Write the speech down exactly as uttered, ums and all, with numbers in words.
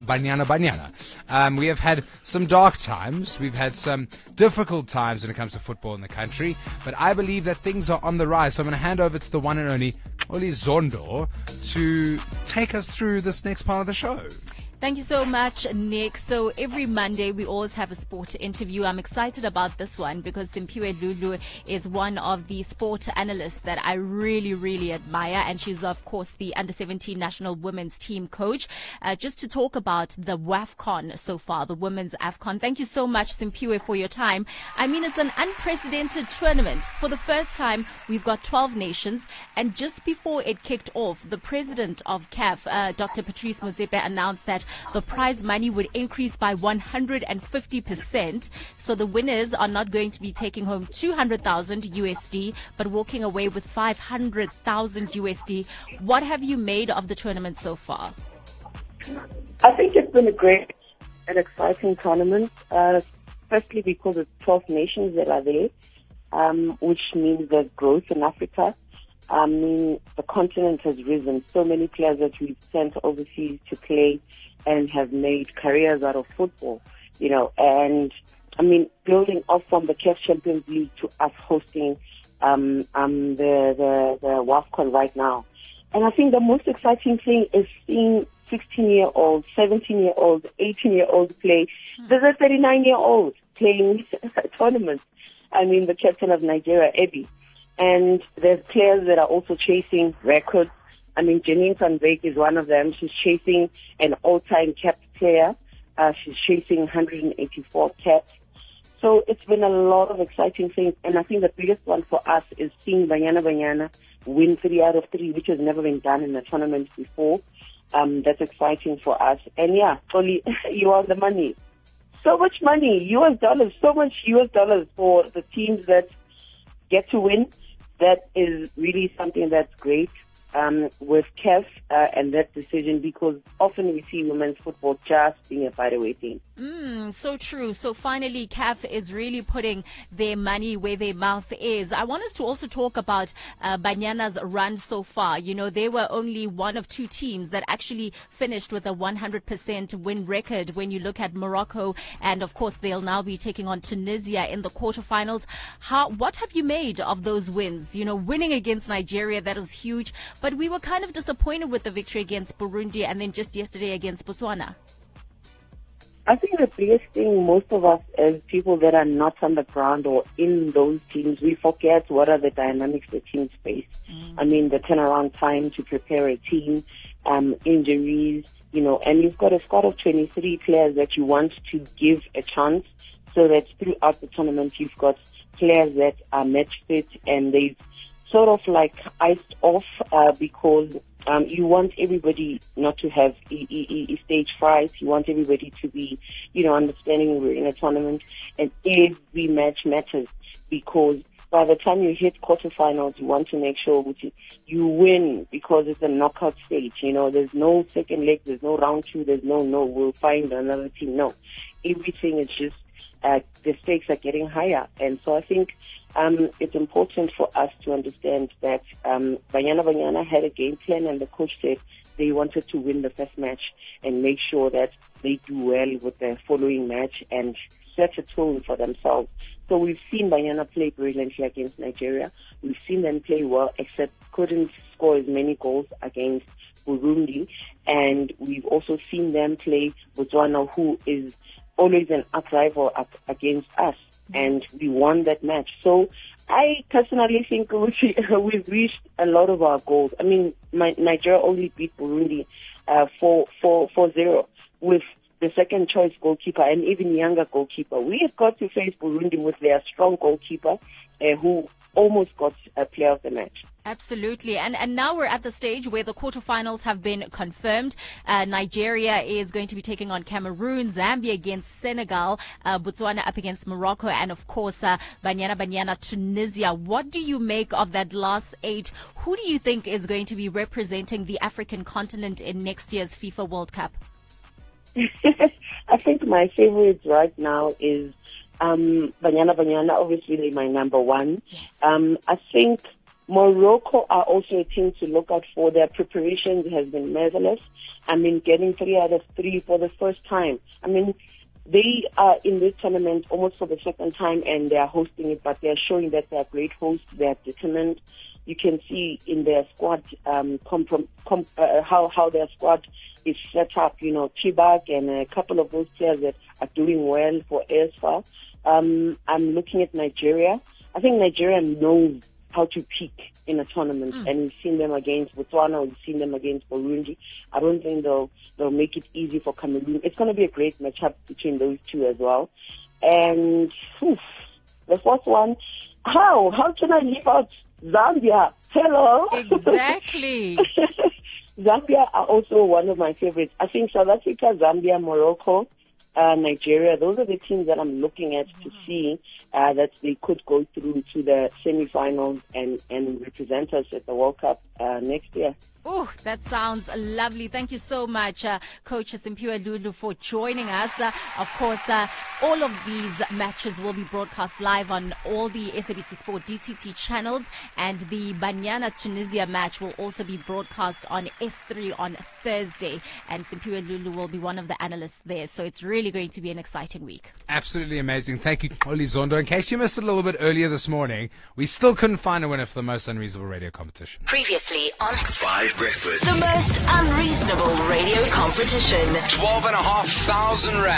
Banyana Banyana. Um, we have had some dark times. We've had some difficult times when it comes to football in the country. But I believe that things are on the rise. So I'm going to hand over to the one and only Oli Zondo to take us through this next part of the show. Thank you so much, Nick. So every Monday we always have a sport interview. I'm excited about this one because Simphiwe Lulu is one of the sport analysts that I really, really admire. And she's, of course, the under seventeen national women's team coach. Uh, just to talk about the WAFCON so far, the women's AFCON. Thank you so much, Simphiwe, for your time. I mean, it's an unprecedented tournament. For the first time, we've got twelve nations. And just before it kicked off, the president of C A F, uh, Doctor Patrice Motsepe, announced that the prize money would increase by one hundred fifty percent. So the winners are not going to be taking home two hundred thousand U S D, but walking away with five hundred thousand U S D. What have you made of the tournament so far? I think it's been a great and exciting tournament, uh, firstly because it's twelve nations that are there, um, which means there's growth in Africa. I mean, the continent has risen. So many players that we've sent overseas to play and have made careers out of football, you know, and I mean, building off from the C A F Champions League to us hosting um, um, the, the, the WAFCON right now. And I think the most exciting thing is seeing sixteen-year-olds, seventeen-year-olds, eighteen-year-olds play. There's a thirty-nine-year-old playing tournaments. I mean, the captain of Nigeria, Eddie. And there's players that are also chasing records. I mean, Janine van Beek is one of them. She's chasing an all-time capped player. Uh, she's chasing one hundred eighty-four caps. So it's been a lot of exciting things. And I think the biggest one for us is seeing Banyana Banyana win three out of three, which has never been done in a tournament before. Um, that's exciting for us. And yeah, Oli, you are the money. So much money, U S dollars, so much U S dollars for the teams that get to win. That is really something that's great um, with C A F uh, and that decision, because often we see women's football just being a faraway thing. Mm, so true. So finally, C A F is really putting their money where their mouth is. I want us to also talk about uh, Banyana's run so far. You know, they were only one of two teams that actually finished with a one hundred percent win record when you look at Morocco. And of course, they'll now be taking on Tunisia in the quarterfinals. How, what have you made of those wins? You know, winning against Nigeria, that was huge. But we were kind of disappointed with the victory against Burundi and then just yesterday against Botswana. I think the biggest thing, most of us as people that are not on the ground or in those teams, we forget what are the dynamics the teams face. Mm. I mean, the turnaround time to prepare a team, um, injuries, you know, and you've got a squad of twenty-three players that you want to give a chance so that throughout the tournament you've got players that are match fit and they've sort of like iced off uh, because um, you want everybody not to have e- e- e- stage fright. You want everybody to be, you know, understanding we're in a tournament and every match matters, because by the time you hit quarterfinals, you want to make sure you, you win, because it's a knockout stage. You know, there's no second leg, there's no round two, there's no, no, we'll find another team. No, everything is just, uh, the stakes are getting higher. And so I think Um, it's important for us to understand that um, Banyana Banyana had a game plan, and the coach said they wanted to win the first match and make sure that they do well with the following match and set a tone for themselves. So we've seen Banyana play brilliantly against Nigeria. We've seen them play well, except couldn't score as many goals against Burundi. And we've also seen them play Botswana, who is always an up-rival up against us. And we won that match. So I personally think we've reached a lot of our goals. I mean, my, Nigeria only beat Burundi uh, four, four, four zero with the second choice goalkeeper and even younger goalkeeper. We have got to face Burundi with their strong goalkeeper uh, who almost got a player of the match. Absolutely. And and now we're at the stage where the quarterfinals have been confirmed. Uh, Nigeria is going to be taking on Cameroon, Zambia against Senegal, uh, Botswana up against Morocco, and of course, uh, Banyana Banyana, Tunisia. What do you make of that last eight? Who do you think is going to be representing the African continent in next year's FIFA World Cup? I think my favorite right now is um, Banyana Banyana. Obviously, they're my number one. Yes. Um, I think Morocco are also a team to look out for. Their preparations has been marvelous. I mean, getting three out of three for the first time. I mean, they are in this tournament almost for the second time, and they are hosting it, but they are showing that they are great hosts. They are determined. You can see in their squad um, comprom- com- uh, how how their squad is set up. You know, Chibak and a couple of those players that are doing well for A S F A. Um, I'm looking at Nigeria. I think Nigeria knows how to peak in a tournament, mm. and we've seen them against Botswana, we've seen them against Burundi. I don't think they'll they'll make it easy for Cameroon. It's going to be a great matchup between those two as well. And oof, the fourth one, how how can I leave out Zambia? Hello. Exactly. Zambia are also one of my favorites. I think South Africa, Zambia, Morocco, Uh, Nigeria, those are the teams that I'm looking at to see uh, that they could go through to the semi-finals and, and represent us at the World Cup uh, next year. Oh, that sounds lovely. Thank you so much, uh, Coach Simphiwe Lulu, for joining us. Uh, of course, uh, all of these matches will be broadcast live on all the S A B C Sport D T T channels, and the Banyana Tunisia match will also be broadcast on S three on Thursday, and Simphiwe Lulu will be one of the analysts there. So it's really going to be an exciting week. Absolutely amazing. Thank you, Xoli Zondo. In case you missed it a little bit earlier this morning, we still couldn't find a winner for the most unreasonable radio competition. Previously on Five Breakfast. The most unreasonable radio competition. Twelve and a half thousand rand.